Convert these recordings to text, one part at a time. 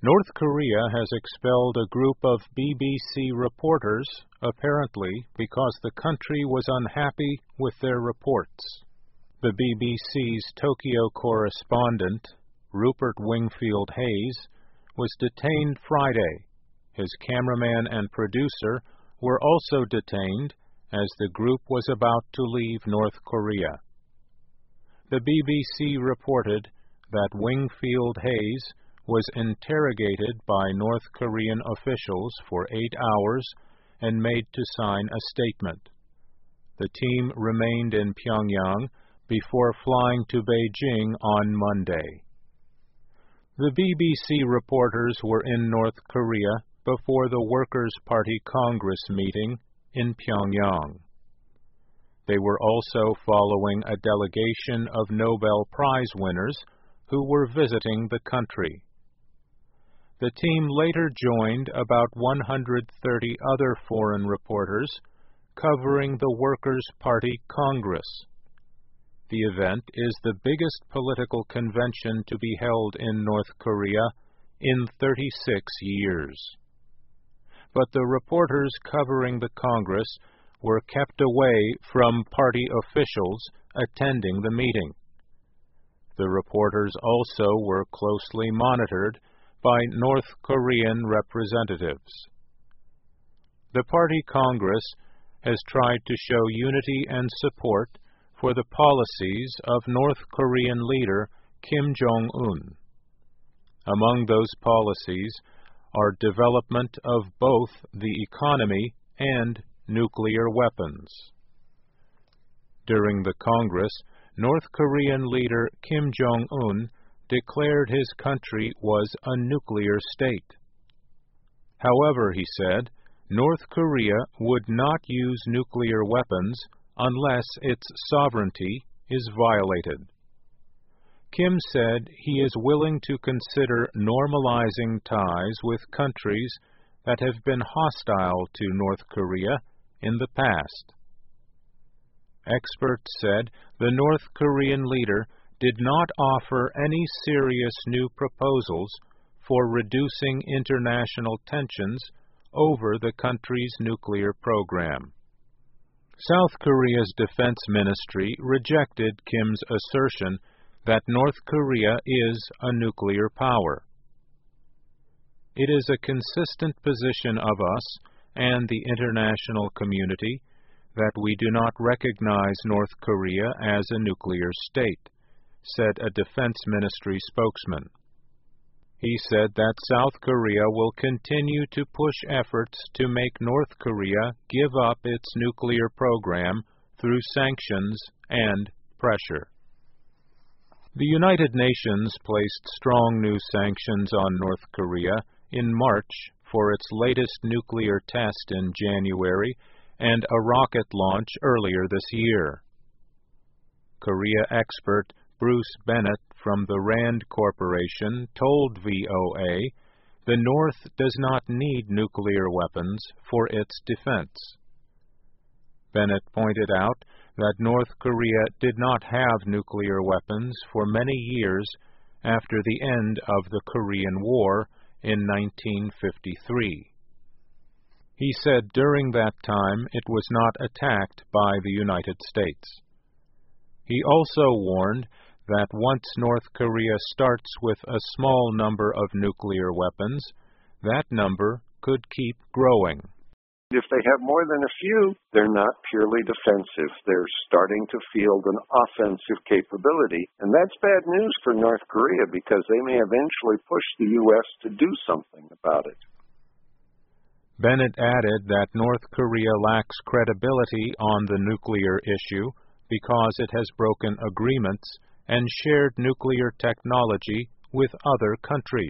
North Korea has expelled a group of BBC reporters, apparently because the country was unhappy with their reports. The BBC's Tokyo correspondent, Rupert Wingfield Hayes, was detained Friday. His cameraman and producer were also detained as the group was about to leave North Korea. The BBC reported that Wingfield Hayes was interrogated by North Korean officials for 8 hours and made to sign a statement. The team remained in Pyongyang before flying to Beijing on Monday. The BBC reporters were in North Korea before the Workers' Party Congress meeting in Pyongyang. They were also following a delegation of Nobel Prize winners who were visiting the country. The team later joined about 130 other foreign reporters covering the Workers' Party Congress. The event is the biggest political convention to be held in North Korea in 36 years. But the reporters covering the Congress were kept away from party officials attending the meeting. The reporters also were closely monitored by North Korean representatives. The Party Congress has tried to show unity and support for the policies of North Korean leader Kim Jong-un. Among those policies are development of both the economy and nuclear weapons. During the Congress, North Korean leader Kim Jong-un declared his country was a nuclear state. However, he said, North Korea would not use nuclear weapons unless its sovereignty is violated. Kim said he is willing to consider normalizing ties with countries that have been hostile to North Korea in the past. Experts said the North Korean leader did not offer any serious new proposals for reducing international tensions over the country's nuclear program. South Korea's defense ministry rejected Kim's assertion that North Korea is a nuclear power. It is a consistent position of us and the international community that we do not recognize North Korea as a nuclear state, said a defense ministry spokesman. He said that South Korea will continue to push efforts to make North Korea give up its nuclear program through sanctions and pressure. The United Nations placed strong new sanctions on North Korea in March for its latest nuclear test in January and a rocket launch earlier this year. Korea expert Bruce Bennett from the RAND Corporation told VOA the North does not need nuclear weapons for its defense. Bennett pointed out that North Korea did not have nuclear weapons for many years after the end of the Korean War in 1953. He said during that time it was not attacked by the United States. He also warned that once North Korea starts with a small number of nuclear weapons, that number could keep growing. If they have more than a few, they're not purely defensive. They're starting to field an offensive capability. And that's bad news for North Korea because they may eventually push the U.S. to do something about it. Bennett added that North Korea lacks credibility on the nuclear issue because it has broken agreements and shared nuclear technology with other countries.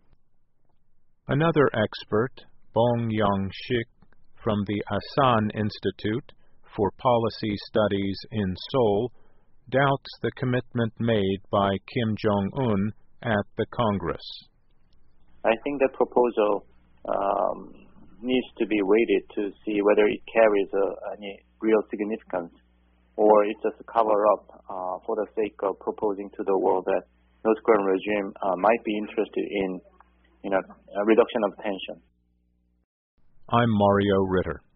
Another expert, Bong Yong-shik, from the Asan Institute for Policy Studies in Seoul, doubts the commitment made by Kim Jong-un at the Congress. I think the proposal needs to be weighted to see whether it carries any real significance, or it's just a cover-up for the sake of proposing to the world that North Korean regime might be interested in reduction of tension. I'm Mario Ritter.